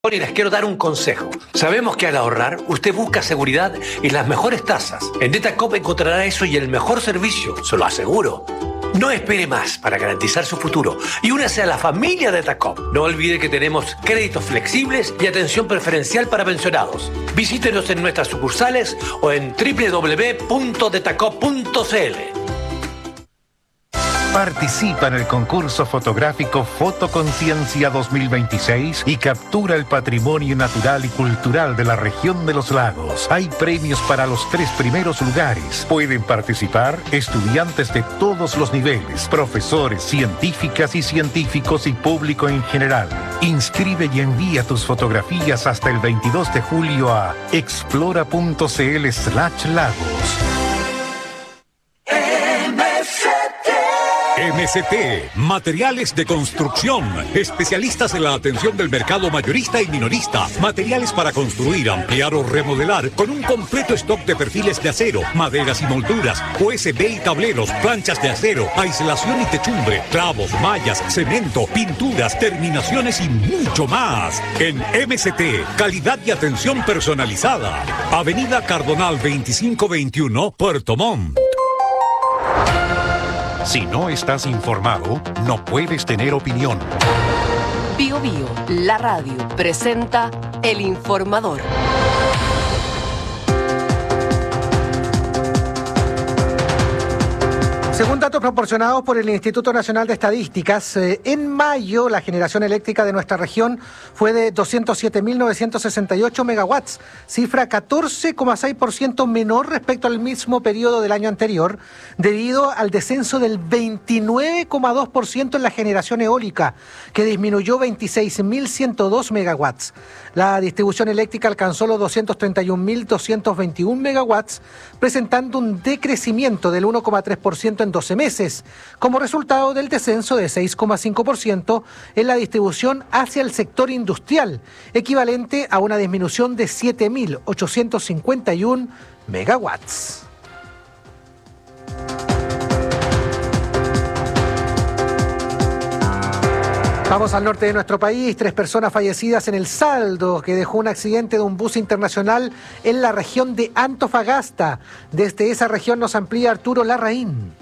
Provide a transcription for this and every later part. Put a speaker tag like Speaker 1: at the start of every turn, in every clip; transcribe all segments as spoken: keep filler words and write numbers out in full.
Speaker 1: Y les quiero dar un consejo. Sabemos que al ahorrar, usted busca seguridad y las mejores tasas. En Datacop encontrará eso y el mejor servicio, se lo aseguro. No espere más para garantizar su futuro y únase a la familia de Datacop. No olvide que tenemos créditos flexibles y atención preferencial para pensionados. Visítenos en nuestras sucursales o en doble u doble u doble u punto datacop punto c l.
Speaker 2: Participa en el concurso fotográfico Fotoconciencia dos mil veintiséis y captura el patrimonio natural y cultural de la región de los lagos. Hay premios para los tres primeros lugares. Pueden participar estudiantes de todos los niveles, profesores, científicas y científicos y público en general. Inscribe y envía tus fotografías hasta el veintidós de julio a explora punto c l slash lagos.
Speaker 3: M S T, Materiales de Construcción, especialistas en la atención del mercado mayorista y minorista, materiales para construir, ampliar o remodelar, con un completo stock de perfiles de acero, maderas y molduras, U S B y tableros, planchas de acero, aislación y techumbre, clavos, mallas, cemento, pinturas, terminaciones y mucho más. En M S T, calidad y atención personalizada. Avenida Cardonal veinticinco veintiuno, Puerto Montt.
Speaker 2: Si no estás informado, no puedes tener opinión.
Speaker 4: Bio Bio, la radio, presenta El Informador.
Speaker 5: Según datos proporcionados por el Instituto Nacional de Estadísticas, eh, en mayo la generación eléctrica de nuestra región fue de doscientos siete mil novecientos sesenta y ocho megawatts, cifra catorce coma seis por ciento menor respecto al mismo periodo del año anterior, debido al descenso del veintinueve coma dos por ciento en la generación eólica, que disminuyó veintiséis mil ciento dos megawatts. La distribución eléctrica alcanzó los doscientos treinta y un mil doscientos veintiuno megawatts, presentando un decrecimiento del uno coma tres por ciento en doce meses, como resultado del descenso de seis coma cinco por ciento en la distribución hacia el sector industrial, equivalente a una disminución de siete mil ochocientos cincuenta y uno megawatts. Vamos al norte de nuestro país. Tres personas fallecidas en el saldo que dejó un accidente de un bus internacional en la región de Antofagasta. Desde esa región nos amplía Arturo Larraín.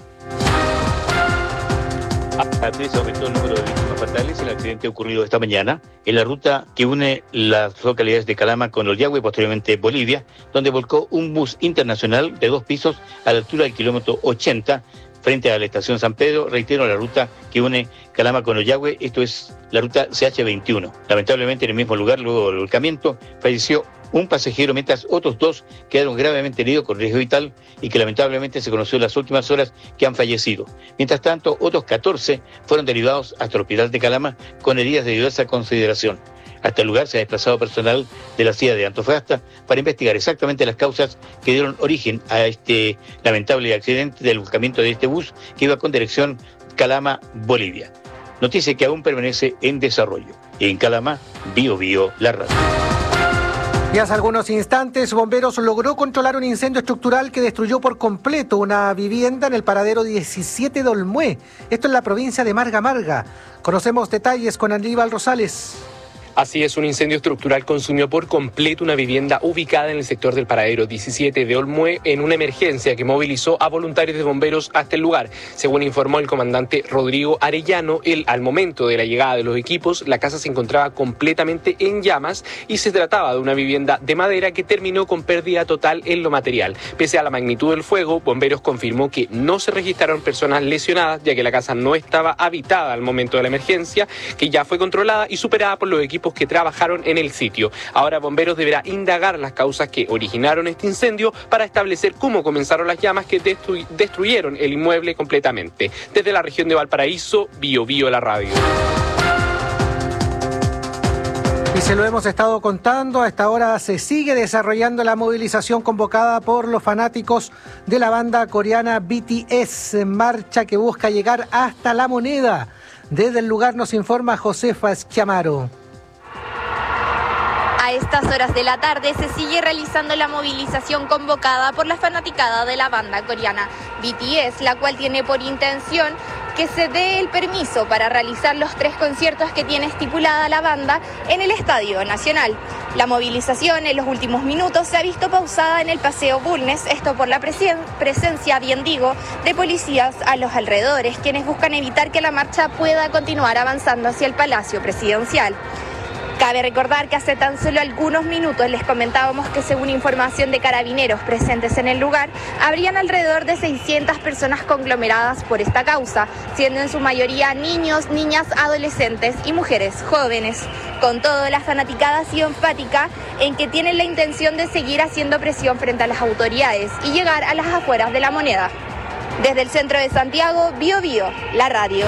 Speaker 6: A tres aumentó el número de víctimas fatales en el accidente ocurrido esta mañana en la ruta que une las localidades de Calama con Ollagüe y posteriormente Bolivia, donde volcó un bus internacional de dos pisos a la altura del kilómetro ochenta frente a la estación San Pedro. Reitero, la ruta que une Calama con Ollagüe, esto es la ruta C H veintiuno. Lamentablemente en el mismo lugar, luego del volcamiento, falleció un pasajero, mientras otros dos quedaron gravemente heridos con riesgo vital y que lamentablemente se conoció en las últimas horas que han fallecido. Mientras tanto, otros catorce fueron derivados hasta el hospital de Calama con heridas de diversa consideración. Hasta el lugar se ha desplazado personal de la C I A de Antofagasta para investigar exactamente las causas que dieron origen a este lamentable accidente del volcamiento de este bus que iba con dirección Calama-Bolivia. Noticia que aún permanece en desarrollo. En Calama, Bio Bio, la radio.
Speaker 5: Y hace algunos instantes, Bomberos logró controlar un incendio estructural que destruyó por completo una vivienda en el paradero diecisiete de Olmué. Esto en la provincia de Marga Marga. Conocemos detalles con Aníbal Rosales.
Speaker 7: Así es, un incendio estructural consumió por completo una vivienda ubicada en el sector del paradero diecisiete de Olmué en una emergencia que movilizó a voluntarios de bomberos hasta el lugar. Según informó el comandante Rodrigo Arellano, él, al momento de la llegada de los equipos, la casa se encontraba completamente en llamas y se trataba de una vivienda de madera que terminó con pérdida total en lo material. Pese a la magnitud del fuego, bomberos confirmó que no se registraron personas lesionadas, ya que la casa no estaba habitada al momento de la emergencia, que ya fue controlada y superada por los equipos que trabajaron en el sitio. Ahora Bomberos deberá indagar las causas que originaron este incendio para establecer cómo comenzaron las llamas que destru- destruyeron el inmueble completamente. Desde la región de Valparaíso, Bio Bio la radio.
Speaker 5: Y se lo hemos estado contando, a esta hora se sigue desarrollando la movilización convocada por los fanáticos de la banda coreana B T S, marcha que busca llegar hasta La Moneda. Desde el lugar nos informa Josefa Esquiamaro.
Speaker 8: A estas horas de la tarde se sigue realizando la movilización convocada por la fanaticada de la banda coreana B T S, la cual tiene por intención que se dé el permiso para realizar los tres conciertos que tiene estipulada la banda en el Estadio Nacional. La movilización en los últimos minutos se ha visto pausada en el Paseo Bulnes, esto por la presen- presencia, bien digo, de policías a los alrededores, quienes buscan evitar que la marcha pueda continuar avanzando hacia el Palacio Presidencial. Cabe recordar que hace tan solo algunos minutos les comentábamos que, según información de carabineros presentes en el lugar, habrían alrededor de seiscientas personas conglomeradas por esta causa, siendo en su mayoría niños, niñas, adolescentes y mujeres jóvenes. Con todo, la fanaticada ha sido enfática en que tienen la intención de seguir haciendo presión frente a las autoridades y llegar a las afueras de La Moneda. Desde el centro de Santiago, Bio Bio, la radio.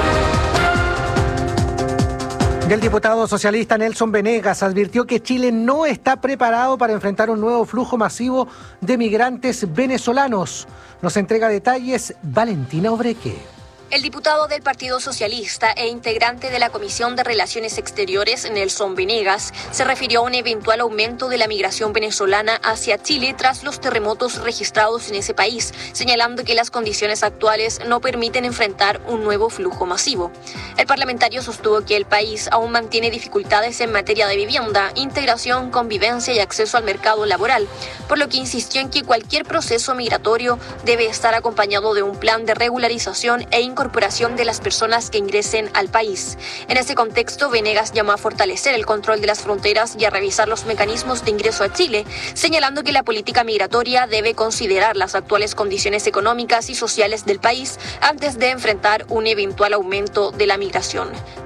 Speaker 5: El diputado socialista Nelson Venegas advirtió que Chile no está preparado para enfrentar un nuevo flujo masivo de migrantes venezolanos. Nos entrega detalles Valentina Obreque.
Speaker 9: El diputado del Partido Socialista e integrante de la Comisión de Relaciones Exteriores, Nelson Venegas, se refirió a un eventual aumento de la migración venezolana hacia Chile tras los terremotos registrados en ese país, señalando que las condiciones actuales no permiten enfrentar un nuevo flujo masivo. El parlamentario sostuvo que el país aún mantiene dificultades en materia de vivienda, integración, convivencia y acceso al mercado laboral, por lo que insistió en que cualquier proceso migratorio debe estar acompañado de un plan de regularización e incorporación incorporación de las personas que ingresen al país. En ese contexto, Venegas llamó a fortalecer el control de las fronteras y a revisar los mecanismos de ingreso a Chile, señalando que la política migratoria debe considerar las actuales condiciones económicas y sociales del país antes de enfrentar un eventual aumento de la migración.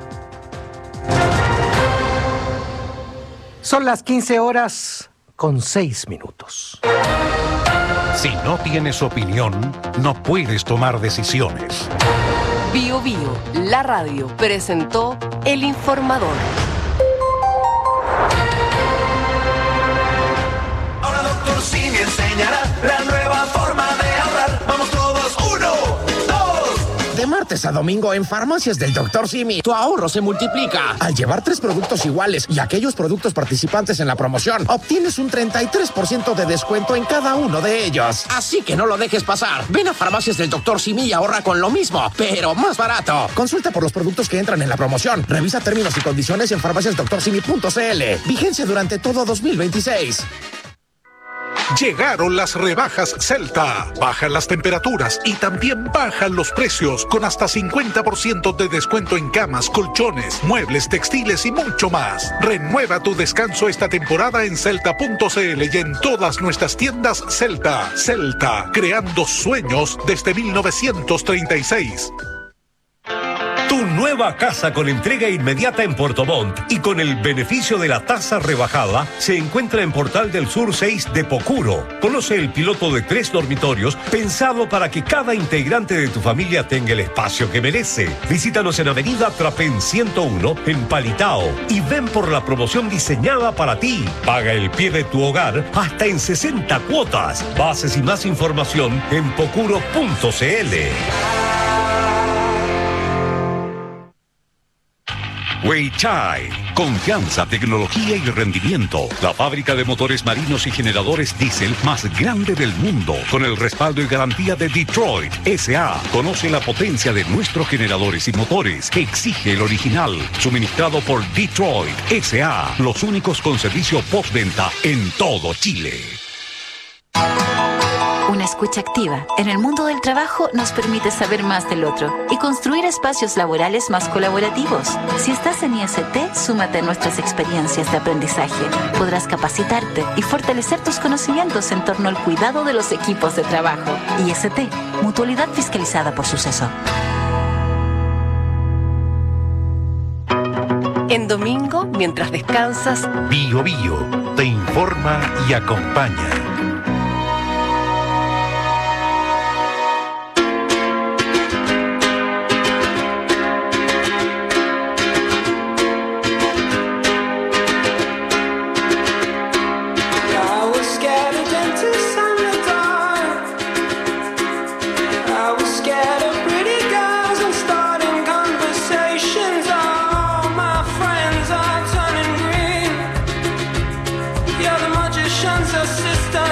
Speaker 5: Son las quince horas con seis minutos.
Speaker 2: Si no tienes opinión, no puedes tomar decisiones.
Speaker 4: Bio Bio, la radio, presentó El Informador.
Speaker 10: Ahora doctor Simi enseñará la nueva forma de ahorrar. Vamos todos, uno, dos.
Speaker 11: De martes a domingo en Farmacias del doctor Simi, tu ahorro se multiplica. Al llevar tres productos iguales y aquellos productos participantes en la promoción, obtienes un treinta y tres por ciento de descuento en cada uno de ellos. Así que no lo dejes pasar. Ven a Farmacias del doctor Simi y ahorra con lo mismo, pero más barato. Consulta por los productos que entran en la promoción. Revisa términos y condiciones en farmacias doctor simi punto c l. Vigencia durante todo dos mil veintiséis.
Speaker 2: Llegaron las rebajas Celta. Bajan las temperaturas y también bajan los precios con hasta cincuenta por ciento de descuento en camas, colchones, muebles, textiles y mucho más. Renueva tu descanso esta temporada en celta punto c l y en todas nuestras tiendas Celta. Celta, creando sueños desde mil novecientos treinta y seis.
Speaker 3: Tu nueva casa con entrega inmediata en Puerto Montt y con el beneficio de la tasa rebajada se encuentra en Portal del Sur seis de Pocuro. Conoce el piloto de tres dormitorios pensado para que cada integrante de tu familia tenga el espacio que merece. Visítanos en Avenida Trapén ciento uno en Palitao y ven por la promoción diseñada para ti. Paga el pie de tu hogar hasta en sesenta cuotas. Bases y más información en pocuro punto c l. Weichai, confianza, tecnología y rendimiento. La fábrica de motores marinos y generadores diésel más grande del mundo, con el respaldo y garantía de Detroit S A. Conoce la potencia de nuestros generadores y motores. Exige el original, suministrado por Detroit S A. Los únicos con servicio postventa en todo Chile.
Speaker 12: Una escucha activa en el mundo del trabajo nos permite saber más del otro y construir espacios laborales más colaborativos. Si estás en I S T, súmate a nuestras experiencias de aprendizaje. Podrás capacitarte y fortalecer tus conocimientos en torno al cuidado de los equipos de trabajo. I S T, mutualidad fiscalizada por Suceso.
Speaker 4: En domingo, mientras descansas,
Speaker 2: Bio Bio te informa y acompaña.
Speaker 10: Sister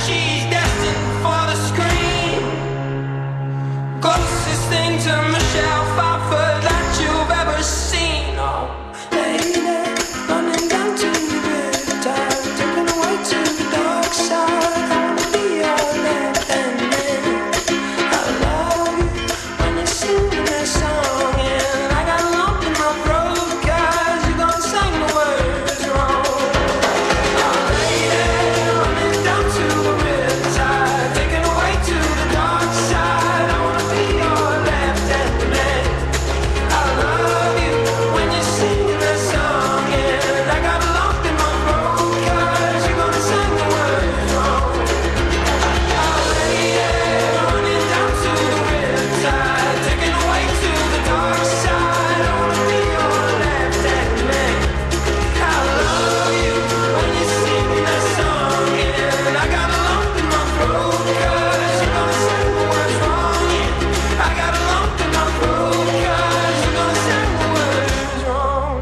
Speaker 10: she's destined for the screen. Closest thing to Michelle Pfeiffer that you've ever seen. Oh, lady, running down to the riptide, taken away to the dark side. I wanna be your left-hand man. I love you when you're singing that song, and I got a lump in my throat 'cause you're gonna sing the words wrong. Oh, lady, running down to the riptide, taken away to the dark side. I wanna be your left-hand man. I love you when you're singing that song, and I got a lump in my throat 'cause you're gonna sing the words wrong. Oh, lady, running down to the riptide, taken away to the dark side. I wanna be your left-hand man. I love you when you're singing that song, and I got a lump in my throat 'cause you're gonna sing the words wrong. Yeah, I got a lump in my throat 'cause you're gonna sing the words wrong.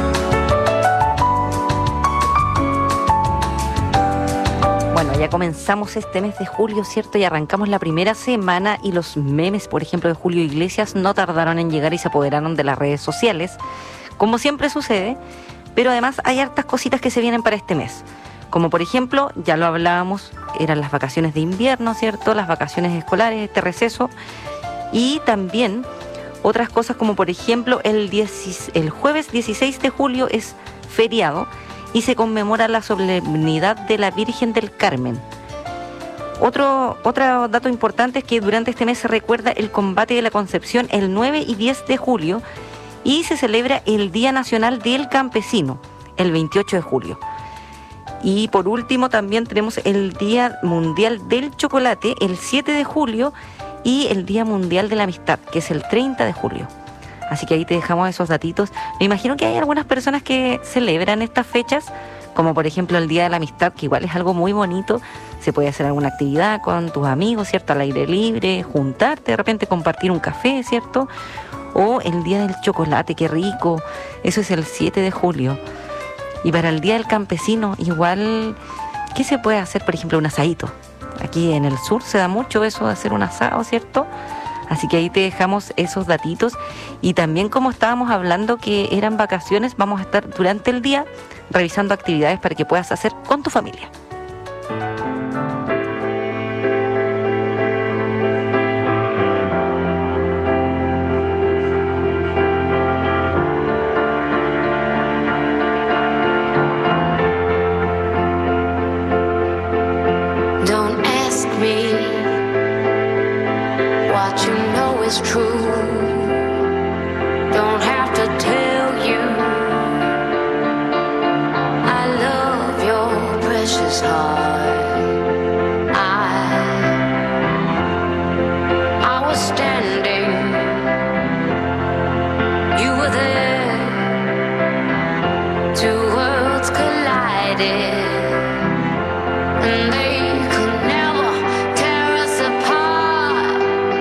Speaker 13: Bueno, ya comenzamos este mes de julio, ¿cierto? Y arrancamos la primera semana y los memes, por ejemplo, de Julio Iglesias no tardaron en llegar y se apoderaron de las redes sociales, como siempre sucede, pero además hay hartas cositas que se vienen para este mes. Como por ejemplo, ya lo hablábamos, eran las vacaciones de invierno, ¿cierto? Las vacaciones escolares, este receso. Y también otras cosas como por ejemplo el, diez, el jueves dieciséis de julio es feriado y se conmemora la solemnidad de la Virgen del Carmen. Otro, otro dato importante es que durante este mes se recuerda el combate de la Concepción el nueve y diez de julio y se celebra el Día Nacional del Campesino el veintiocho de julio. Y por último también tenemos el Día Mundial del Chocolate el siete de julio y el Día Mundial de la Amistad, que es el treinta de julio. Así que ahí te dejamos esos datitos. Me imagino que hay algunas personas que celebran estas fechas, como por ejemplo el Día de la Amistad, que igual es algo muy bonito. Se puede hacer alguna actividad con tus amigos, ¿cierto? Al aire libre, juntarte, de repente compartir un café, ¿cierto? O el Día del Chocolate, qué rico. Eso es el siete de julio. Y para el Día del Campesino, igual, ¿qué se puede hacer? Por ejemplo, un asadito. Aquí en el sur se da mucho eso de hacer un asado, ¿cierto? Así que ahí te dejamos esos datitos. Y también, como estábamos hablando que eran vacaciones, vamos a estar durante el día revisando actividades para que puedas hacer con tu familia.
Speaker 14: Don't ask me what you know is true. Don't have to tell you I love your precious heart. I I was standing, you were there. Two worlds collided, and they could never tear us apart.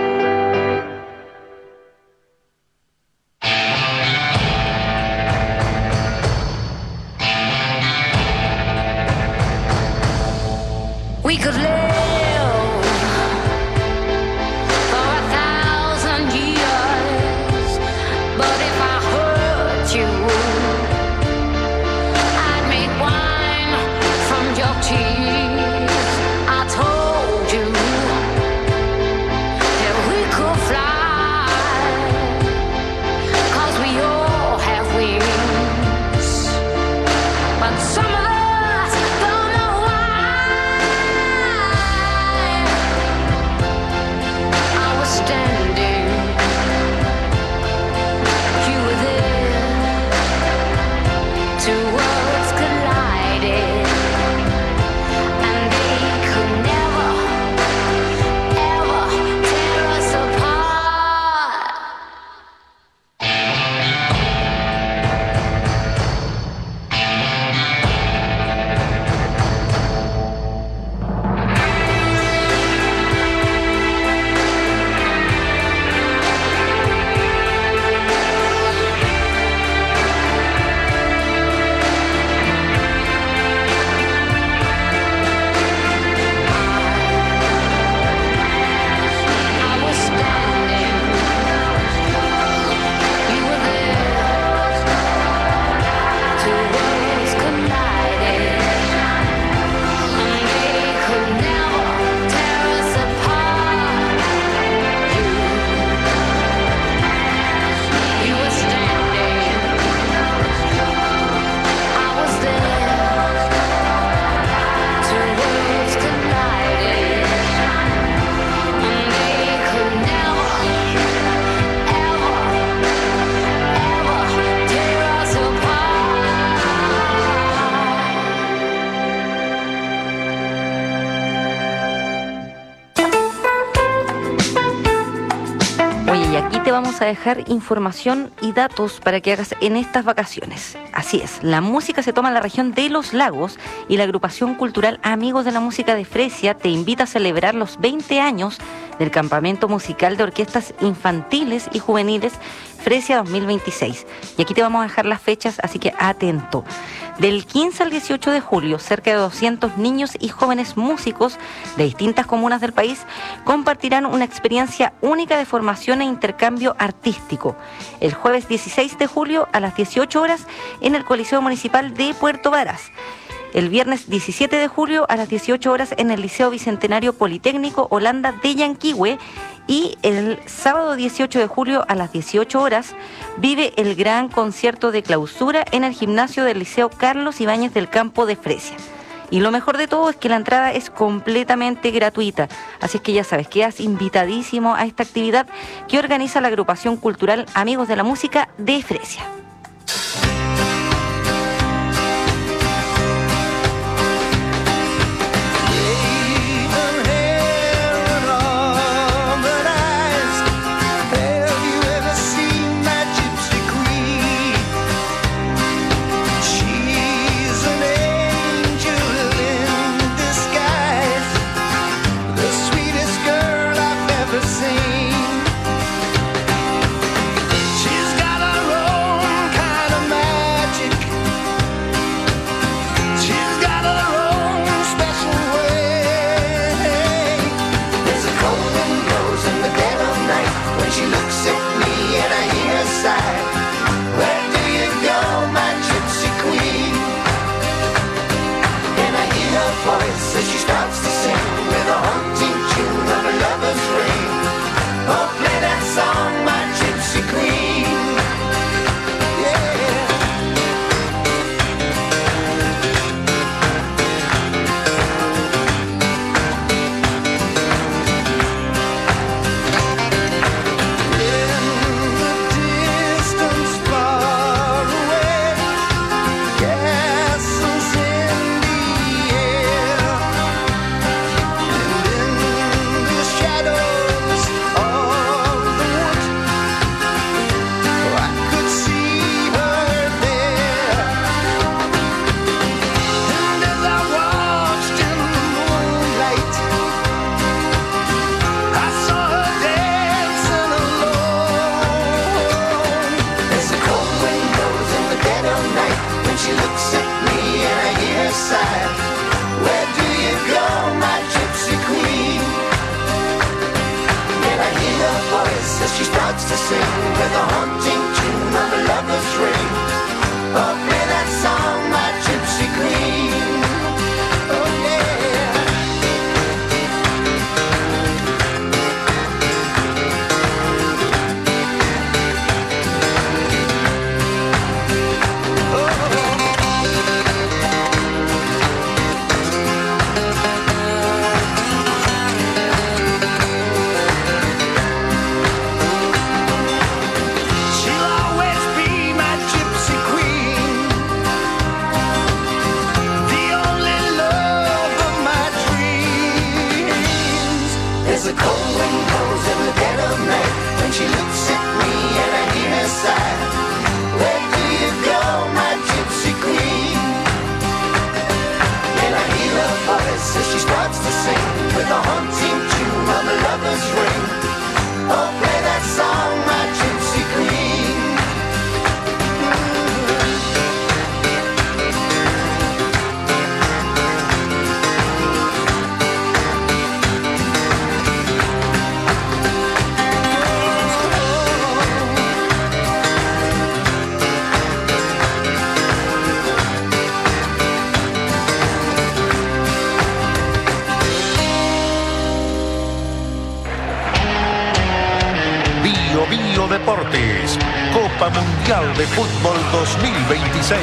Speaker 14: We could live for a thousand years, but if I hurt you, I'd make wine from your tears. I told you that we could fly, 'cause we all have wings, but some of us don't know why.
Speaker 13: aquí te vamos a dejar información y datos para que hagas en estas vacaciones. Así es, la música se toma en la región de Los Lagos y la agrupación cultural Amigos de la Música de Fresia te invita a celebrar los veinte años del campamento musical de orquestas infantiles y juveniles Fresia dos mil veintiséis. Y aquí te vamos a dejar las fechas, así que atento. Del quince al dieciocho de julio, cerca de doscientos niños y jóvenes músicos de distintas comunas del país compartirán una experiencia única de formación e intercambio artístico. El jueves dieciséis de julio a las dieciocho horas en el Coliseo Municipal de Puerto Varas. El viernes diecisiete de julio a las dieciocho horas en el Liceo Bicentenario Politécnico Holanda de Yanquihue. Y el sábado dieciocho de julio a las dieciocho horas vive el gran concierto de clausura en el gimnasio del Liceo Carlos Ibáñez del Campo de Fresia. Y lo mejor de todo es que la entrada es completamente gratuita. Así es que ya sabes, quedas invitadísimo a esta actividad que organiza la agrupación cultural Amigos de la Música de Fresia.
Speaker 2: Deportes, Copa Mundial de Fútbol dos mil veintiséis.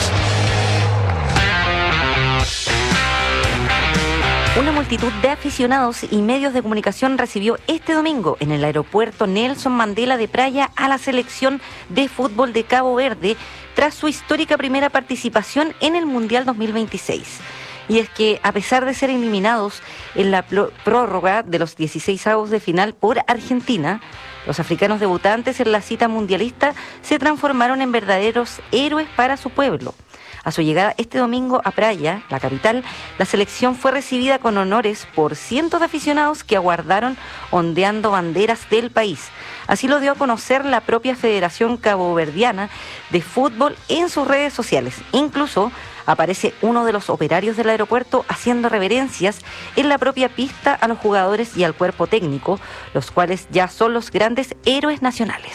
Speaker 13: Una multitud de aficionados y medios de comunicación recibió este domingo en el aeropuerto Nelson Mandela de Praia a la selección de fútbol de Cabo Verde tras su histórica primera participación en el Mundial dos mil veintiséis. y es que a pesar de ser eliminados en la prórroga de los dieciseisavos de final por Argentina, los africanos debutantes en la cita mundialista se transformaron en verdaderos héroes para su pueblo. A su llegada este domingo a Praia, la capital, la selección fue recibida con honores por cientos de aficionados que aguardaron ondeando banderas del país. Así lo dio a conocer la propia Federación Caboverdiana de Fútbol en sus redes sociales. Incluso aparece uno de los operarios del aeropuerto haciendo reverencias en la propia pista a los jugadores y al cuerpo técnico, los cuales ya son los grandes héroes nacionales.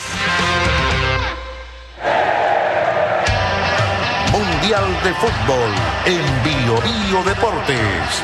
Speaker 2: Mundial de Fútbol en Bio Bio Deportes.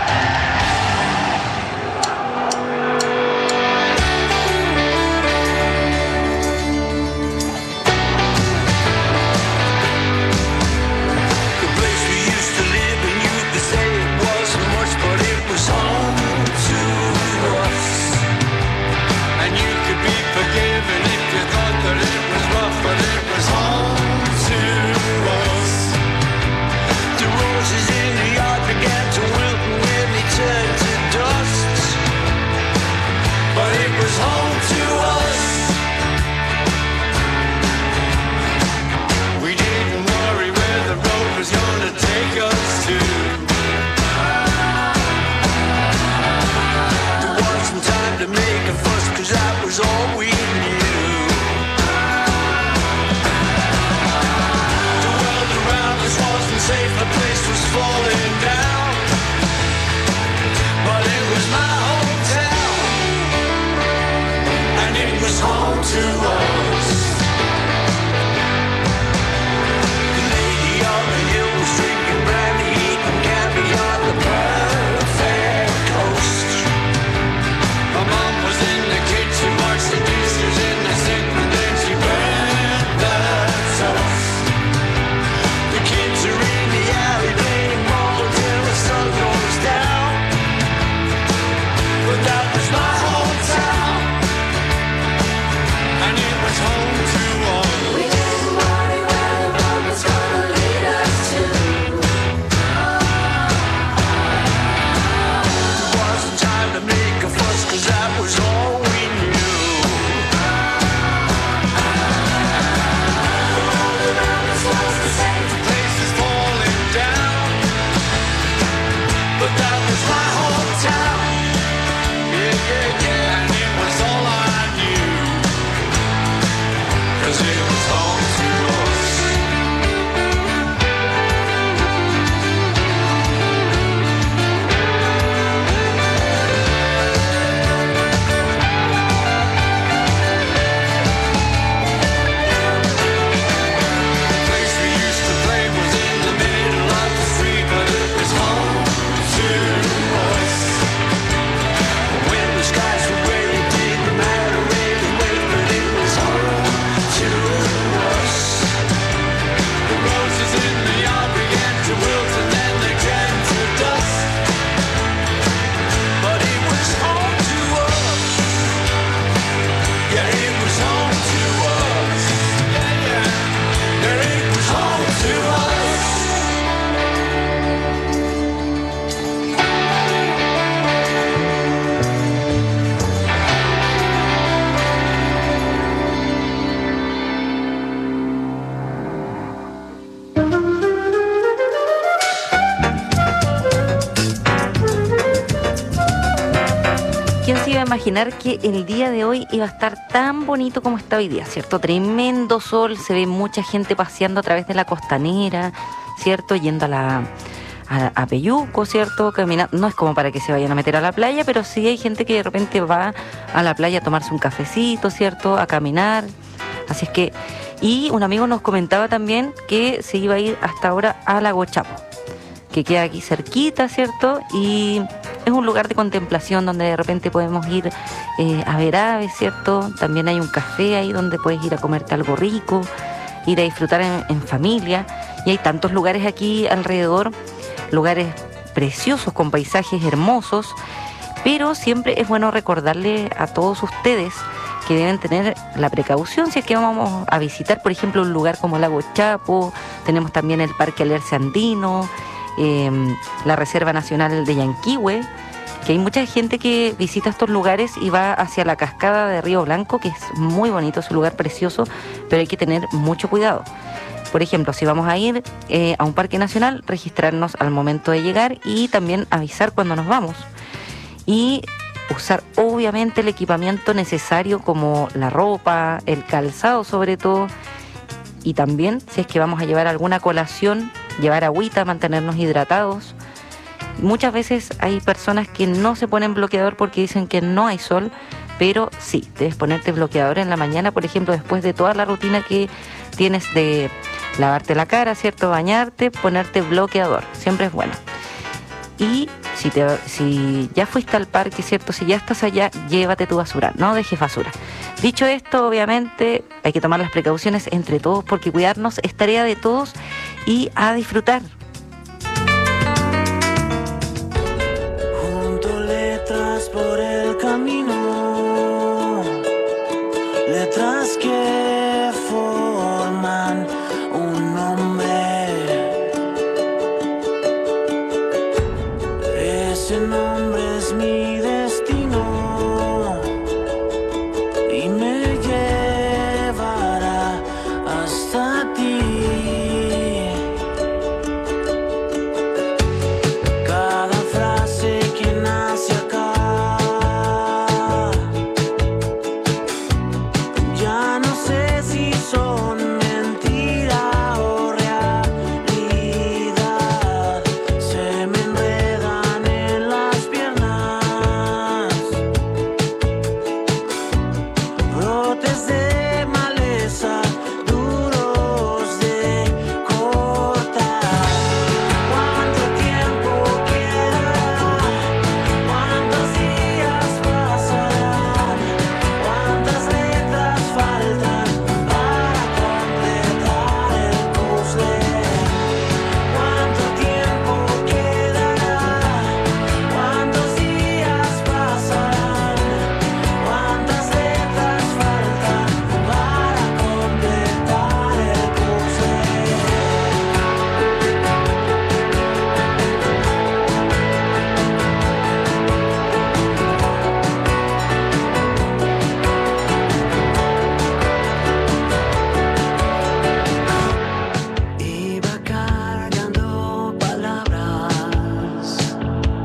Speaker 13: Imaginar que el día de hoy iba a estar tan bonito como está hoy día, ¿cierto? Tremendo sol, se ve mucha gente paseando a través de la costanera, ¿cierto? Yendo a la a, a Peyuco, ¿cierto? Caminando. No es como para que se vayan a meter a la playa, pero sí hay gente que de repente va a la playa a tomarse un cafecito, ¿cierto? A caminar. Así es que... Y un amigo nos comentaba también que se iba a ir hasta ahora a Lago Chapo, que queda aquí cerquita, ¿cierto? Y es un lugar de contemplación donde de repente podemos ir eh, a ver aves, ¿cierto? También hay un café ahí donde puedes ir a comerte algo rico, ir a disfrutar en, en familia. Y hay tantos lugares aquí alrededor, lugares preciosos con paisajes hermosos, pero siempre es bueno recordarle a todos ustedes que deben tener la precaución si es que vamos a visitar, por ejemplo, un lugar como Lago Chapo. Tenemos también el Parque Alerce Andino, eh, la Reserva Nacional de Yanquihue, que hay mucha gente que visita estos lugares y va hacia la cascada de Río Blanco, que es muy bonito, es un lugar precioso, pero hay que tener mucho cuidado. Por ejemplo, si vamos a ir eh, a un parque nacional, registrarnos al momento de llegar y también avisar cuando nos vamos. Y usar obviamente el equipamiento necesario como la ropa, el calzado sobre todo, y también si es que vamos a llevar alguna colación, llevar agüita, mantenernos hidratados. Muchas veces hay personas que no se ponen bloqueador porque dicen que no hay sol, pero sí, debes ponerte bloqueador en la mañana, por ejemplo, después de toda la rutina que tienes de lavarte la cara, ¿cierto? Bañarte, ponerte bloqueador, siempre es bueno. Y si, te, si ya fuiste al parque, ¿cierto? Si ya estás allá, llévate tu basura, no dejes basura. Dicho esto, obviamente hay que tomar las precauciones entre todos porque cuidarnos es tarea de todos y a disfrutar.
Speaker 10: Junto letras por el camino, letras que forman un nombre. Ese nombre es mi destino y me llevará hasta ti. Cada frase que nace acá ya no sé si son mentira o realidad. Se me enredan en las piernas brotes de maleza duros de cortar. ¿Cuánto tiempo quedará? ¿Cuántos días pasarán? ¿Cuántas letras faltan para completar el puzzle? ¿Cuánto tiempo quedará? ¿Cuántos días pasarán? ¿Cuántas letras faltan para completar el puzzle? Iba cargando palabras.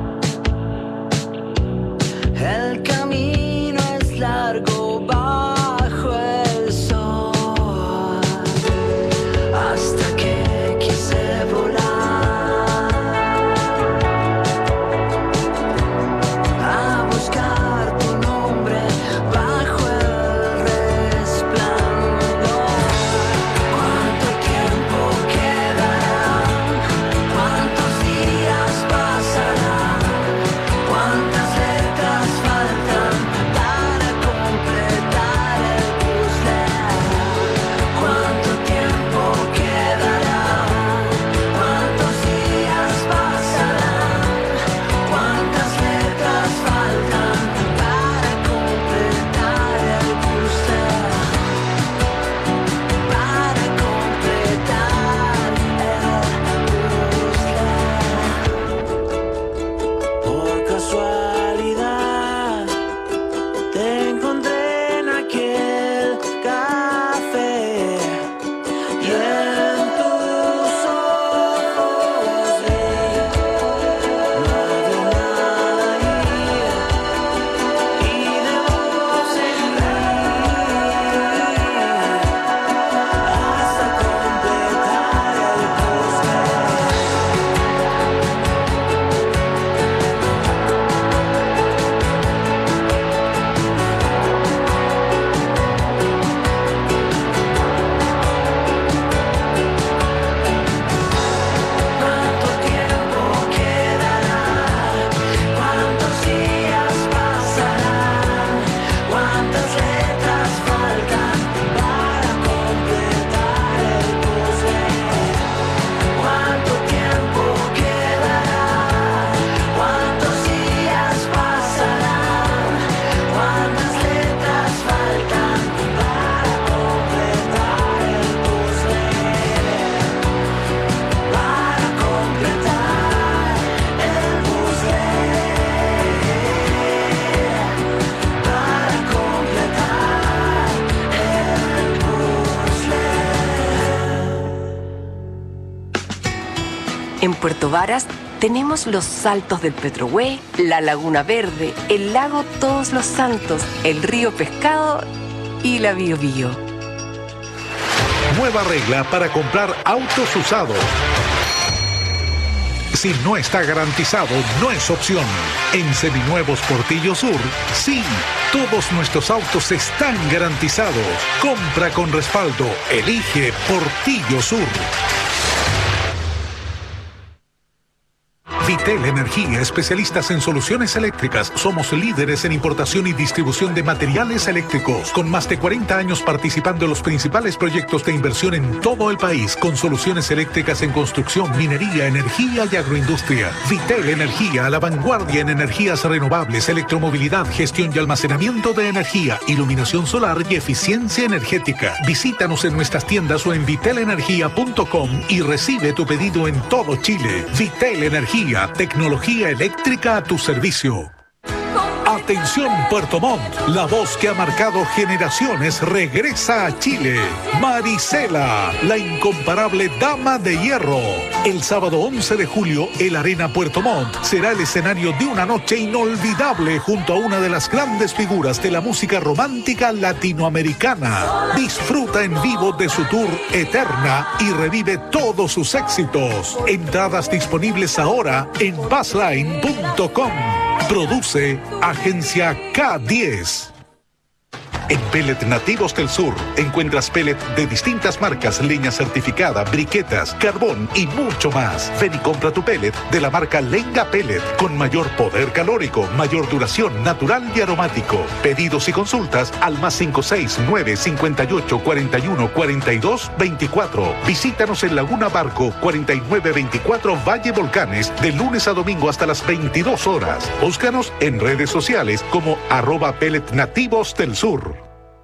Speaker 10: El camino es largo bajo el sol, hasta que quise volar a buscar tu nombre bajo el resplandor. ¿Cuánto tiempo quedará? ¿Cuántos días pasarán? ¿Cuántas letras faltan
Speaker 4: En Puerto Varas tenemos los Saltos del Petrohue, la Laguna Verde, el lago Todos los Santos, el río Pescado y la Biobío.
Speaker 2: Nueva regla para comprar autos usados. Si no está garantizado, no es opción. En Seminuevos Portillo Sur, sí, todos nuestros autos están garantizados. Compra con respaldo. Elige Portillo Sur. Vitel Energía, especialistas en soluciones eléctricas. Somos líderes en importación y distribución de materiales eléctricos, con más de cuarenta años participando en los principales proyectos de inversión en todo el país, con soluciones eléctricas en construcción, minería, energía y agroindustria. Vitel Energía, a la vanguardia en energías renovables, electromovilidad, gestión y almacenamiento de energía, iluminación solar y eficiencia energética. Visítanos en nuestras tiendas o en vitel energía punto com y recibe tu pedido en todo Chile. Vitel Energía, tecnología eléctrica a tu servicio. Atención Puerto Montt, la voz que ha marcado generaciones regresa a Chile. Marisela, la incomparable dama de hierro. El sábado once de julio, el Arena Puerto Montt será el escenario de una noche inolvidable junto a una de las grandes figuras de la música romántica latinoamericana. Disfruta en vivo de su tour Eterna y revive todos sus éxitos. Entradas disponibles ahora en bassline punto com. Produce Agencia K diez. En Pellet Nativos del Sur encuentras pellet de distintas marcas, leña certificada, briquetas, carbón y mucho más. Ven y compra tu pellet de la marca Lenga Pellet, con mayor poder calórico, mayor duración, natural y aromático. Pedidos y consultas al más cinco seis nueve cinco ocho cuatro uno cuatro dos dos cuatro. Visítanos en Laguna Barco cuarenta y nueve veinticuatro Valle Volcanes, de lunes a domingo hasta las veintidós horas. Búscanos en redes sociales como arroba Pellet Nativos del Sur.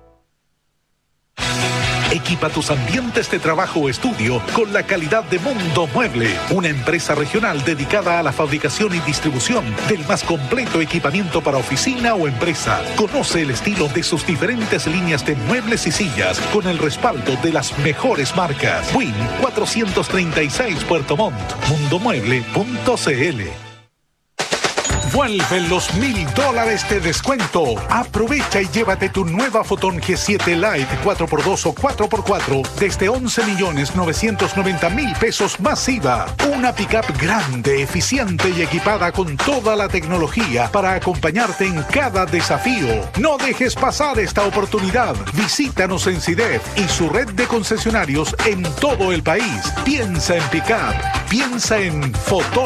Speaker 2: Equipa tus ambientes de trabajo o estudio con la calidad de Mundo Mueble, una empresa regional dedicada a la fabricación y distribución del más completo equipamiento para oficina o empresa. Conoce el estilo de sus diferentes líneas de muebles y sillas con el respaldo de las mejores marcas. Win cuatrocientos treinta y seis Puerto Montt, mundomueble punto cl. Vuelven los mil dólares de descuento. Aprovecha y llévate tu nueva Foton G siete Lite cuatro por dos o cuatro por cuatro desde once millones novecientos noventa mil pesos más I V A. Una pickup grande, eficiente y equipada con toda la tecnología para acompañarte en cada desafío. No dejes pasar esta oportunidad. Visítanos en SIDEF y su red de concesionarios en todo el país. Piensa en pickup. Piensa en Foton.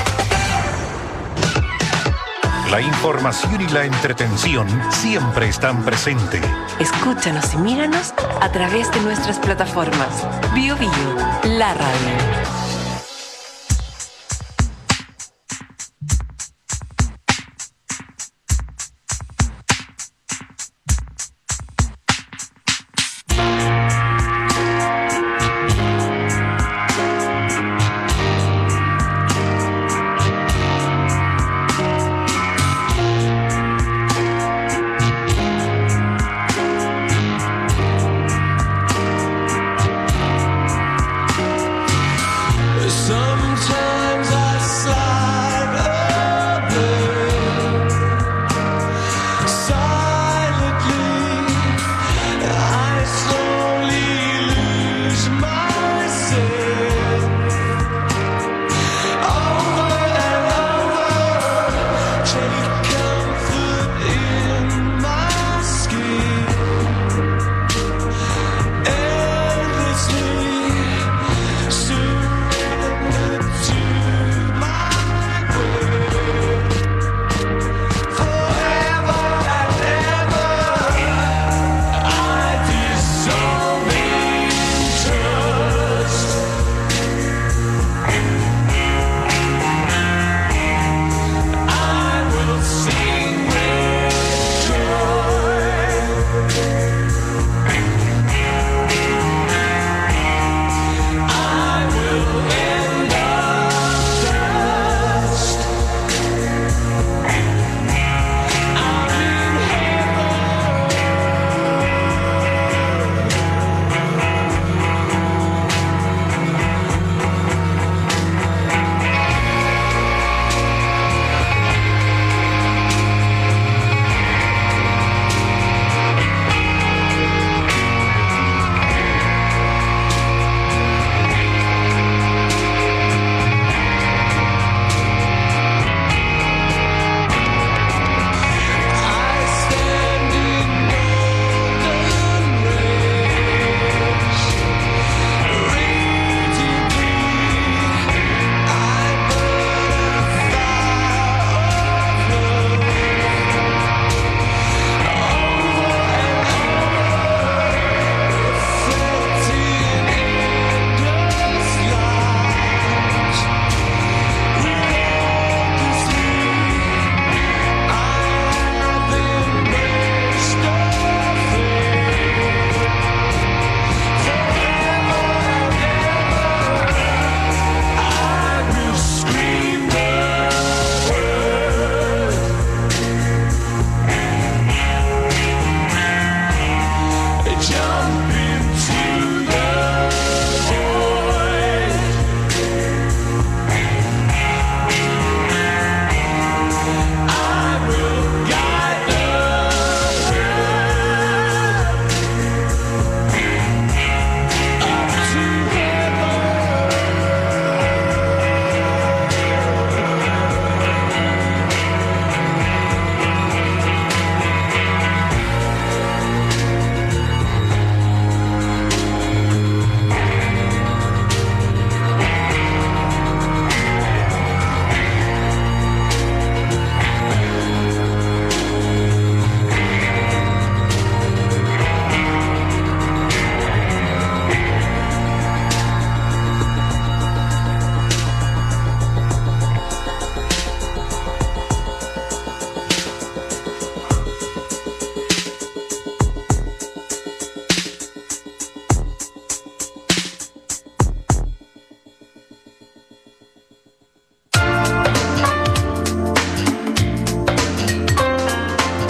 Speaker 2: La información y la entretención siempre están presentes.
Speaker 4: Escúchanos y míranos a través de nuestras plataformas. Bio Bio, la radio.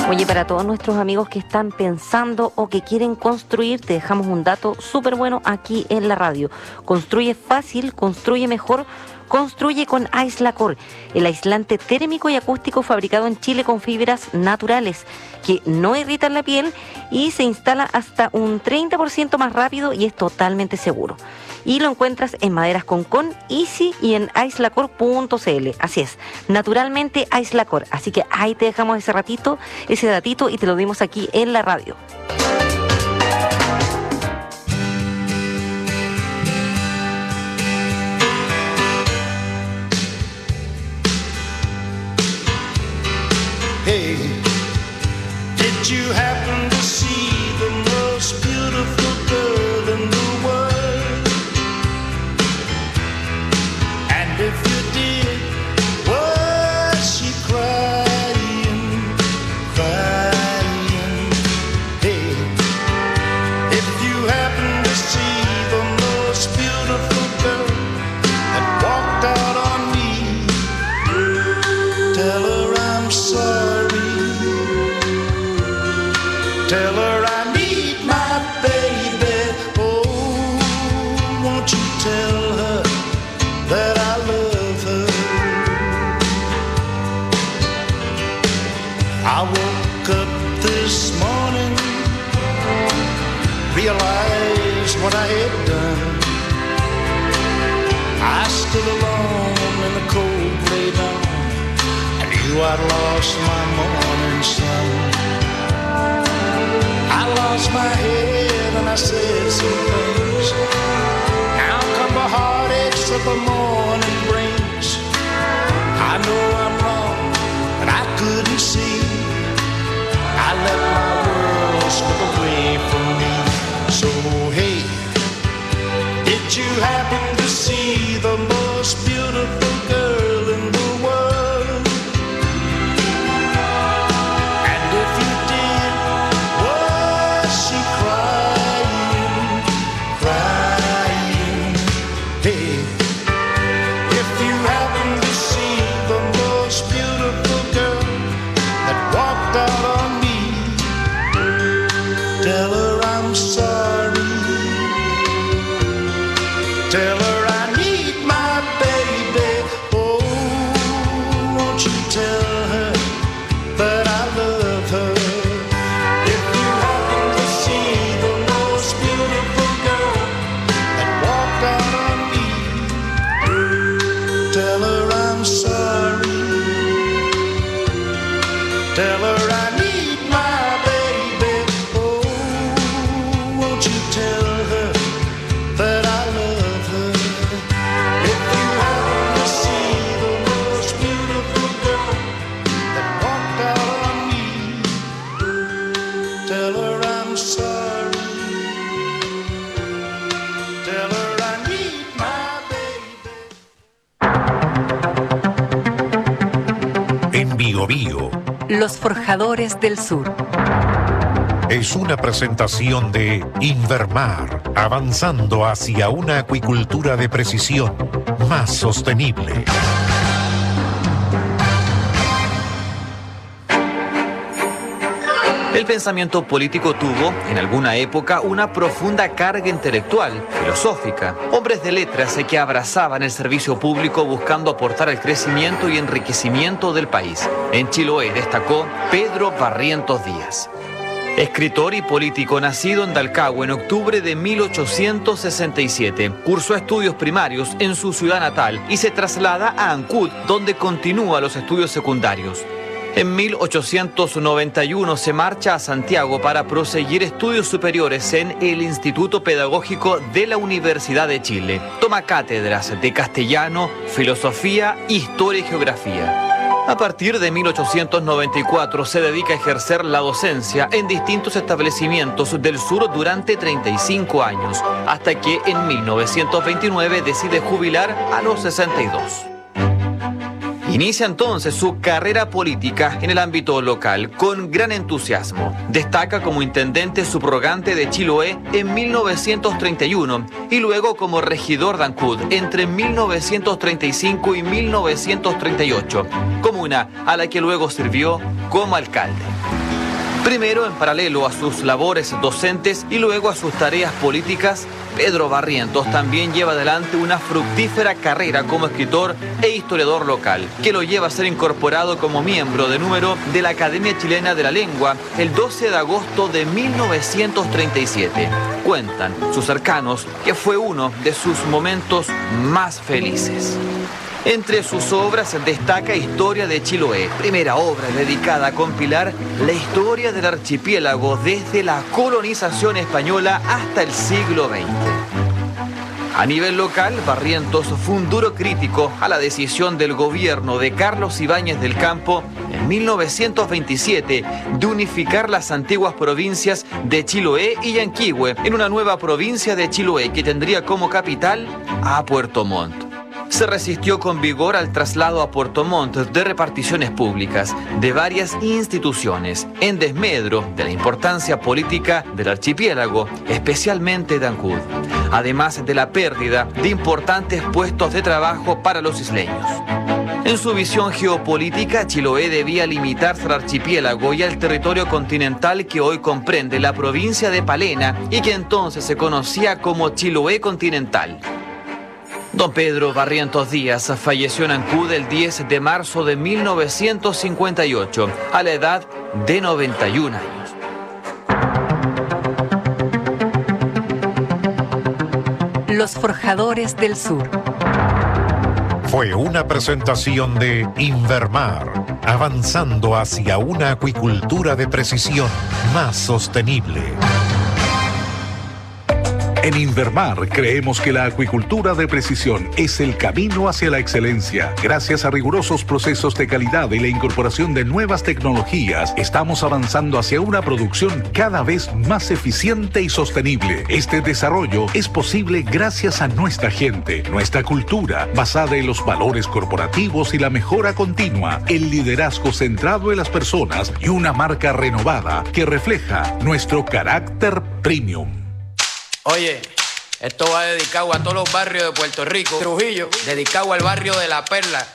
Speaker 13: Oye, para todos nuestros amigos que están pensando o que quieren construir, te dejamos un dato súper bueno aquí en la radio. Construye fácil, construye mejor, construye con Aislacor, el aislante térmico y acústico fabricado en Chile con fibras naturales que no irritan la piel y se instala hasta un treinta por ciento más rápido y es totalmente seguro. Y lo encuentras en Maderas Concon, Easy y en aislacor punto c l. Así es, naturalmente Aislacor. Así que ahí te dejamos ese ratito, ese datito y te lo dimos aquí en la radio.
Speaker 15: Hey, did you happen to see the most beautiful girl in the world? And if you did, was she crying, crying? Hey, if you happen to see the most beautiful girl that walked out on me, tell her I'm sorry. Tell her I need my baby. Oh, won't you tell her that I love her? I woke up this morning, realized what I had done. I stood alone in the cold gray dawn. I knew I'd lost my morning sun. I lost my head and I said some things. Now come the heartaches that the morning brings. I know I'm wrong, but I couldn't see. I let my world slip away from me. So hey, did you happen to see the most beautiful girl in the world? And if you did, was she crying, crying? Hey, if you happen to see the most beautiful girl that walked out on me, tell her I'm sorry. Tell her I need my baby. Oh, won't you tell her that I love her? If you happen to see the most beautiful girl that walked out on me, tell her I'm sorry. Tell her I need my baby. Oh, won't you tell her that I love her? If you happen to see the most beautiful girl that walked out on me, tell her I'm sorry. Tell her I need my baby.
Speaker 2: En Bio Bio
Speaker 4: Los Forjadores del Sur.
Speaker 2: es una presentación de Invermar, avanzando hacia una acuicultura de precisión más sostenible.
Speaker 16: El pensamiento político tuvo, en alguna época, una profunda carga intelectual, filosófica. Hombres de letras que abrazaban el servicio público buscando aportar al crecimiento y enriquecimiento del país. En Chiloé destacó Pedro Barrientos Díaz. Escritor y político nacido en Dalcahue en octubre de mil ochocientos sesenta y siete, cursó estudios primarios en su ciudad natal y se traslada a Ancud, donde continúa los estudios secundarios. En mil ochocientos noventa y uno se marcha a Santiago para proseguir estudios superiores en el Instituto Pedagógico de la Universidad de Chile. Toma cátedras de castellano, filosofía, historia y geografía. A partir de mil ochocientos noventa y cuatro se dedica a ejercer la docencia en distintos establecimientos del sur durante treinta y cinco años, hasta que en mil novecientos veintinueve decide jubilar a los sesenta y dos. Inicia entonces su carrera política en el ámbito local con gran entusiasmo. Destaca como intendente subrogante de Chiloé en mil novecientos treinta y uno y luego como regidor de Ancud entre mil novecientos treinta y cinco y mil novecientos treinta y ocho, comuna a la que luego sirvió como alcalde. Primero, en paralelo a sus labores docentes y luego a sus tareas políticas, Pedro Barrientos también lleva adelante una fructífera carrera como escritor e historiador local, que lo lleva a ser incorporado como miembro de número de la Academia Chilena de la Lengua el doce de agosto de mil novecientos treinta y siete. Cuentan sus cercanos que fue uno de sus momentos más felices. Entre sus obras destaca Historia de Chiloé, primera obra dedicada a compilar la historia del archipiélago desde la colonización española hasta el siglo veinte. A nivel local, Barrientos fue un duro crítico a la decisión del gobierno de Carlos Ibáñez del Campo en mil novecientos veintisiete de unificar las antiguas provincias de Chiloé y Yanquihue en una nueva provincia de Chiloé que tendría como capital a Puerto Montt. Se resistió con vigor al traslado a Puerto Montt de reparticiones públicas de varias instituciones, en desmedro de la importancia política del archipiélago, especialmente de Ancud, además de la pérdida de importantes puestos de trabajo para los isleños. En su visión geopolítica, Chiloé debía limitarse al archipiélago y al territorio continental que hoy comprende la provincia de Palena y que entonces se conocía como Chiloé continental. Don Pedro Barrientos Díaz falleció en Ancud el diez de marzo de mil novecientos cincuenta y ocho, a la edad de noventa y un años.
Speaker 4: Los Forjadores del Sur.
Speaker 2: Fue una presentación de Invermar, avanzando hacia una acuicultura de precisión más sostenible.
Speaker 17: En Invermar creemos que la acuicultura de precisión es el camino hacia la excelencia. Gracias a rigurosos procesos de calidad y la incorporación de nuevas tecnologías, estamos avanzando hacia una producción cada vez más eficiente y sostenible. Este desarrollo es posible gracias a nuestra gente, nuestra cultura, basada en los valores corporativos y la mejora continua, el liderazgo centrado en las personas y una marca renovada que refleja nuestro carácter premium.
Speaker 18: Oye, esto va dedicado a todos los barrios de Puerto Rico. Trujillo, dedicado al barrio de La Perla.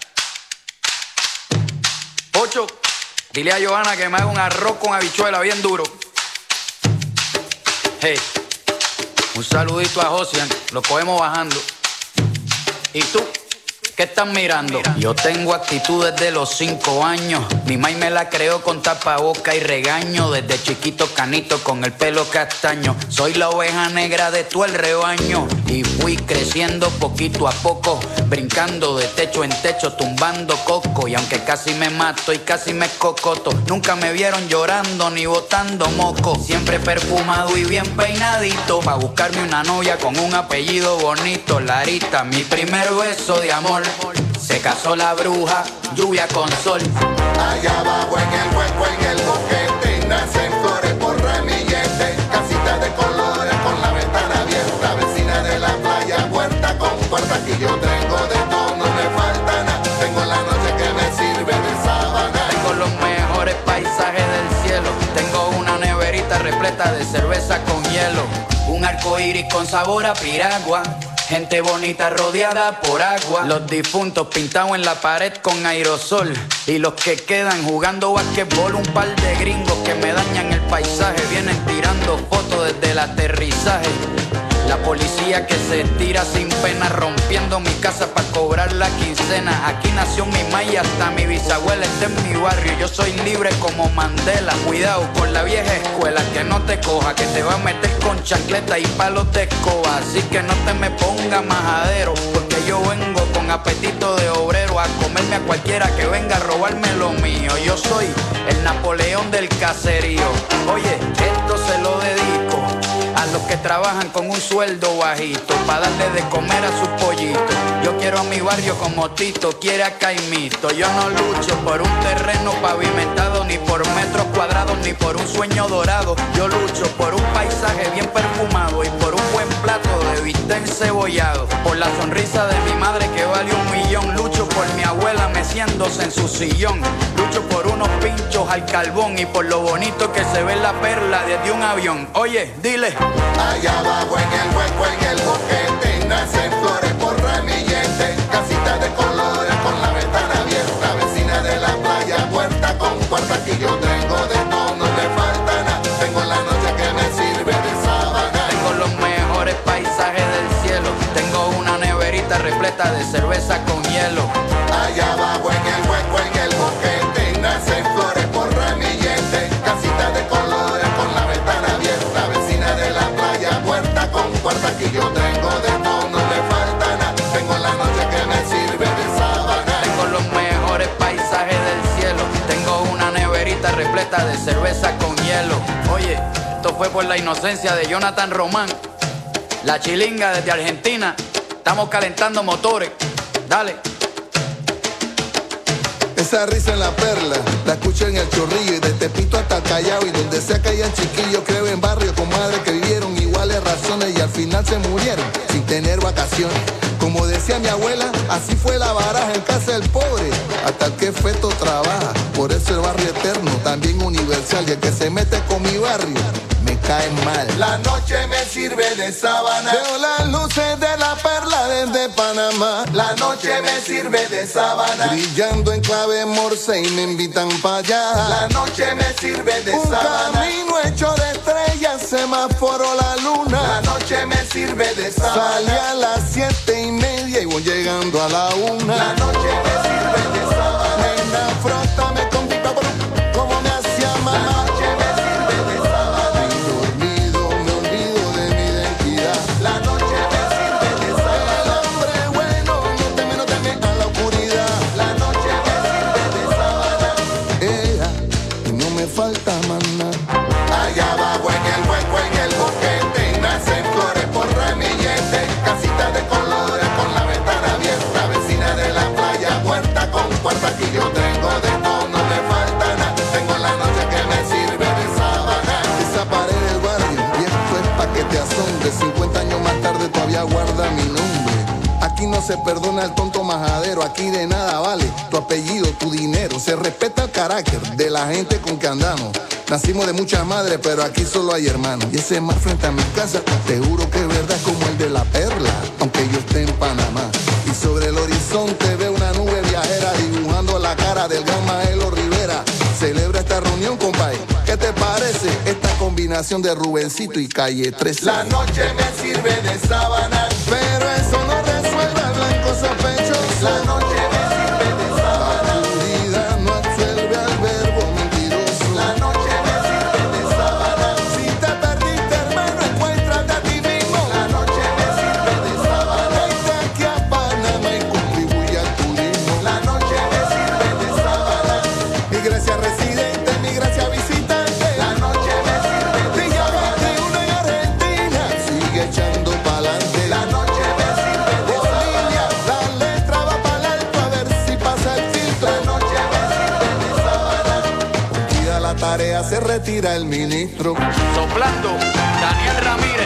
Speaker 18: Ocho, dile a Johanna que me haga un arroz con habichuela bien duro. Hey, un saludito a Josian, lo cogemos bajando. ¿Y tú? ¿Qué están mirando? Yo tengo actitud desde los cinco años. Mi maíz me la creó con tapaboca y regaño. Desde chiquito canito con el pelo castaño. Soy la oveja negra de todo el rebaño. Y fui creciendo poquito a poco, brincando de techo en techo, tumbando coco. Y aunque casi me mato y casi me cocoto, nunca me vieron llorando ni botando moco. Siempre perfumado y bien peinadito, pa' buscarme una novia con un apellido bonito. Larita, mi primer beso de amor. Se casó la bruja, lluvia con sol.
Speaker 15: Allá abajo en el hueco, en el boquete, nacen flores por ramillete. Casita de colores con la ventana abierta, vecina de la playa, puerta con puerta. Aquí yo tengo de todo, no me falta nada. Tengo la noche que me sirve de sábana.
Speaker 18: Tengo los mejores paisajes del cielo. Tengo una neverita repleta de cerveza con hielo. Un arco iris con sabor a piragua. Gente bonita rodeada por agua. Los difuntos pintados en la pared con aerosol. Y los que quedan jugando basquetbol. Un par de gringos que me dañan el paisaje. Vienen tirando fotos desde el aterrizaje. La policía que se tira sin pena, rompiendo mi casa para cobrar la quincena. Aquí nació mi maíz, hasta mi bisabuela está en mi barrio. Yo soy libre como Mandela. Cuidado con la vieja escuela, que no te coja, que te va a meter con chancleta y palos de escoba. Así que no te me ponga majadero, porque yo vengo con apetito de obrero a comerme a cualquiera que venga a robarme lo mío. Yo soy el Napoleón del caserío. Oye, esto se lo dedico a los que trabajan con un sueldo bajito, para darle de comer a sus pollitos. Yo quiero a mi barrio como Tito quiere a Caimito. Yo no lucho por un terreno pavimentado, ni por metros cuadrados, ni por un sueño dorado. Yo lucho por un paisaje bien perfumado y por un buen plato de bistec cebollado. Por la sonrisa de mi madre que vale un millón. Lucho por mi abuela meciéndose en su sillón. Lucho por unos pinchos al carbón y por lo bonito que se ve la perla desde un avión. Oye, dile.
Speaker 15: Allá abajo en el hueco, en el boquete, nacen flores por ramillete. Casita de colores con la ventana abierta, vecina de la playa, puerta con puerta. Aquí yo tengo de todo, no me falta.
Speaker 18: repleta de cerveza con hielo.
Speaker 15: Allá abajo en el hueco, en el boquete, nacen flores por ramillete, casitas de colores con la ventana abierta, vecina de la playa, puerta con puerta, aquí yo tengo de todo, no le falta nada, tengo la noche que me sirve de sábana.
Speaker 18: Tengo los mejores paisajes del cielo, tengo una neverita repleta de cerveza con hielo. Oye, esto fue por la inocencia de Jonathan Román, la chilinga desde Argentina, estamos calentando motores, dale.
Speaker 15: Esa risa en la perla, la escucho en el Chorrillo y de Tepito hasta Callao y donde sea que hayan chiquillos, creo en barrios con madres que vivieron iguales razones y al final se murieron sin tener vacaciones. Como decía mi abuela, así fue la baraja en casa del pobre, hasta el que feto trabaja. Por eso el barrio eterno, también universal, y el que se mete con mi barrio, me cae mal. La noche me sirve de sábana, veo las luces de la perla desde Panamá. La noche me sirve de sábana, brillando en clave morse y me invitan para allá. La noche me sirve de Un sábana, un camino hecho de estrellas, semáforo la luna. La noche me sirve de sábana, salí a las siete y media y voy llegando a la una. La noche me sirve de sábana, nena, frótame con mi papá como me hacía mamá. La noche me sirve de sábana, y dormido me olvido de mi identidad. La noche me sirve de sábana, el hombre bueno no teme, no teme a la oscuridad. La noche me sirve de sábana, ella, y no me falta más nada. Allá abajo en el hueco, en el boquete, nacen flores por ramillete, casitas de colores con la ventana abierta, vecina de la playa, puerta con puerta, aquí yo tengo de todo, no me falta nada, tengo la noche que me sirve de sábana. Esa pared del barrio, y esto es pa' que te asombre, cincuenta años más tarde todavía guarda mi nombre. Aquí no se perdona el tonto majadero, aquí de nada vale tu apellido, tu dinero, se respeta el carácter de la gente con que andamos. Nacimos de muchas madres, pero aquí solo hay hermanos. Y ese mar frente a mi casa, te juro que es verdad como el de la perla, aunque yo esté en Panamá. Y sobre el horizonte veo una nube viajera dibujando la cara del gran Maelo Rivera. Celebra esta reunión, compadre. ¿Qué te parece esta combinación de Rubencito y Calle trece? La noche me sirve de sábana, pero eso no resuelve al blanco sospechoso. La noche me sirve de sábana, tu vida no absuelve al verbo mentiroso. La noche me sirve de sábana, si te perdiste hermano encuéntrate a ti mismo. La noche me sirve de sábana, vete aquí a Panamá y contribuye al turismo. La noche me sirve de sábana, iglesia residente, mi gracia visitante. La noche me sirve de Villa veintiuno en Argentina, sigue echando pa'lante. La noche me sirve de Bolivia, la letra va pa'l alto a ver si pasa el filtro. La noche me sirve de sábana, cumplida la tarea se retira el ministro.
Speaker 18: Soplando, Daniel Ramírez.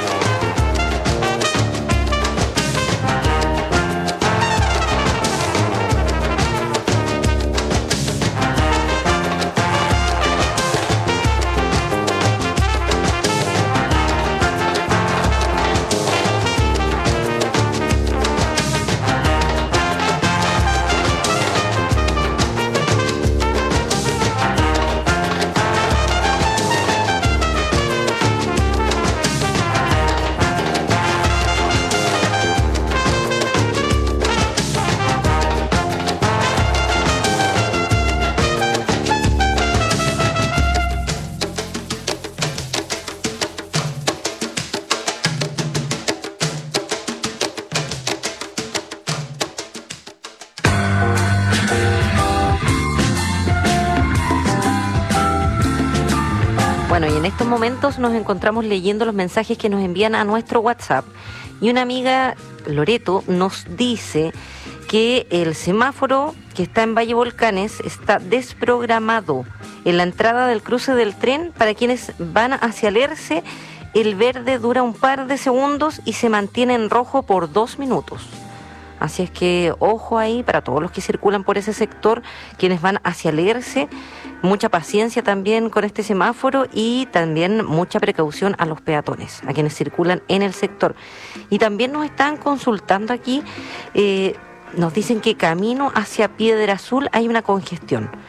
Speaker 13: Bueno, y en estos momentos nos encontramos leyendo los mensajes que nos envían a nuestro WhatsApp. Y una amiga, Loreto, nos dice que el semáforo que está en Valle Volcanes está desprogramado. En la entrada del cruce del tren, para quienes van hacia Lerce, el verde dura un par de segundos y se mantiene en rojo por dos minutos. Así es que ojo ahí para todos los que circulan por ese sector, quienes van hacia Lerce, mucha paciencia también con este semáforo y también mucha precaución a los peatones, a quienes circulan en el sector. Y también nos están consultando aquí, eh, nos dicen que camino hacia Piedra Azul hay una congestión.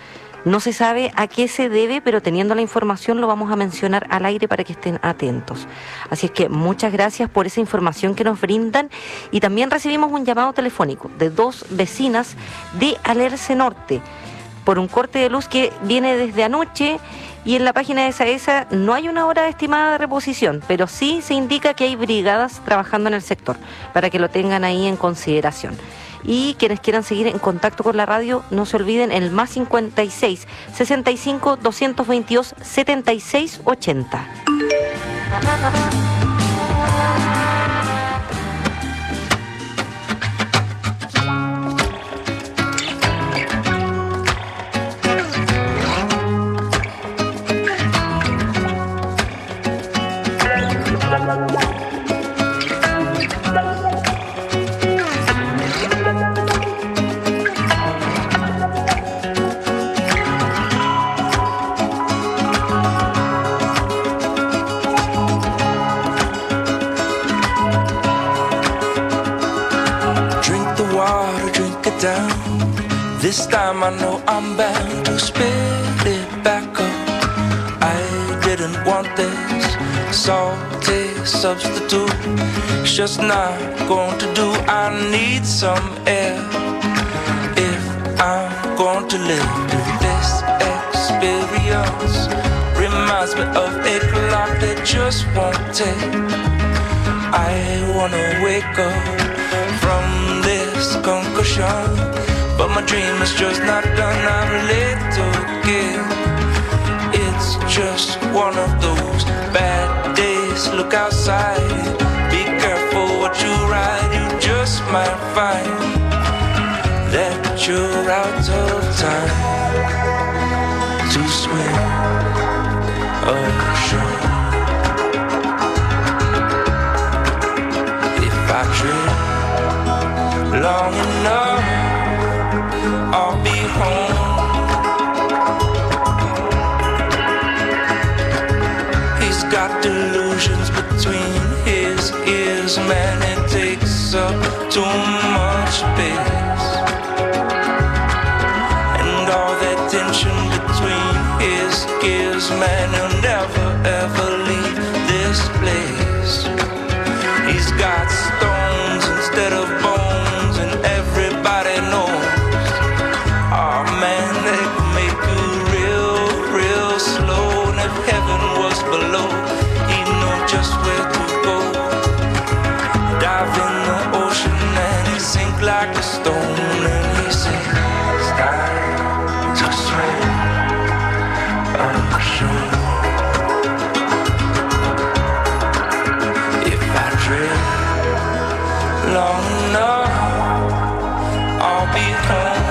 Speaker 13: No se sabe a qué se debe, pero teniendo la información lo vamos a mencionar al aire para que estén atentos. Así es que muchas gracias por esa información que nos brindan, y también recibimos un llamado telefónico de dos vecinas de Alerce Norte por un corte de luz que viene desde anoche, y en la página de SAESA no hay una hora estimada de reposición, pero sí se indica que hay brigadas trabajando en el sector, para que lo tengan ahí en consideración. Y quienes quieran seguir en contacto con la radio, no se olviden el más cincuenta y seis, sesenta y cinco, doscientos veintidós, setenta y seis, ochenta.
Speaker 10: This time I know I'm bound to spit it back up. I didn't want this salty substitute. It's just not going to do. I need some air if I'm going to live through this experience. Reminds me of a clock that just won't tick. I wanna wake up from this concussion, but my dream is just not done. I'm a little kid. It's just one of those bad days. Look outside, be careful what you ride. You just might find that you're out of time to swim ashore. If I trip long enough, I'll be home. He's got delusions between his ears, man, it takes up too much space. And all that tension between his gears, man, he'll never ever leave this place. He's got stones instead of bones, and everybody knows. Oh man, they can make you real, real slow. And if heaven was below, he'd know just where to go. Dive in the ocean and he sink like a stone. And he says, it's time to swim ashore. If I drift long enough, I'll be home.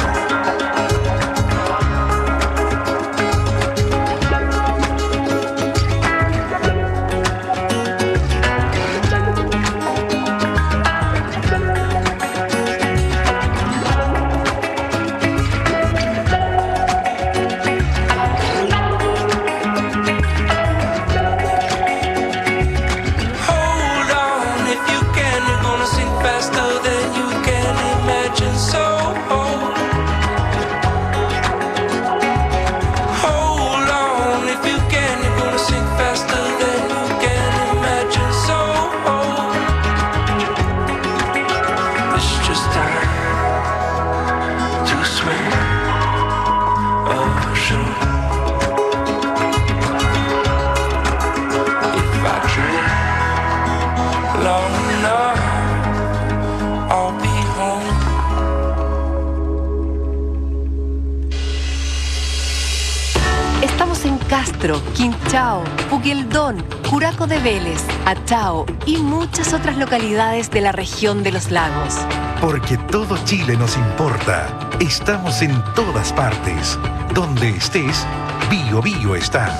Speaker 4: Castro, Quinchao, Puqueldón, Curaco de Vélez, Achao y muchas otras localidades de la región de los lagos.
Speaker 2: Porque todo Chile nos importa. Estamos en todas partes. Donde estés, Bio Bio está.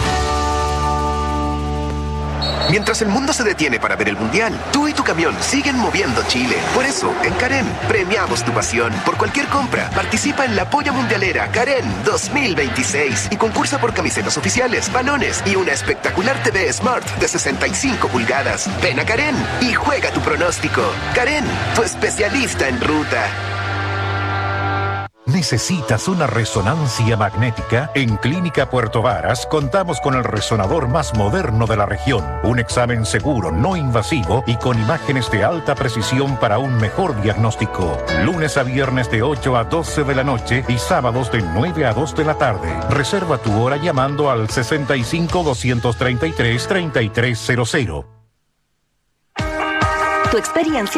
Speaker 19: Mientras el mundo se detiene para ver el Mundial, tú y tu camión siguen moviendo Chile. Por eso, en Karen, premiamos tu pasión. Por cualquier compra, participa en la Polla Mundialera Karen dos mil veintiséis y concursa por camisetas oficiales, balones y una espectacular T V Smart de sesenta y cinco pulgadas. Ven a Karen y juega tu pronóstico. Karen, tu especialista en ruta.
Speaker 2: ¿Necesitas una resonancia magnética? En Clínica Puerto Varas contamos con el resonador más moderno de la región. Un examen seguro, no invasivo y con imágenes de alta precisión para un mejor diagnóstico. Lunes a viernes de ocho a doce de la noche y sábados de nueve a dos de la tarde. Reserva tu hora llamando al sesenta y cinco, doscientos treinta y tres, treinta y tres cero cero.
Speaker 20: Tu experiencia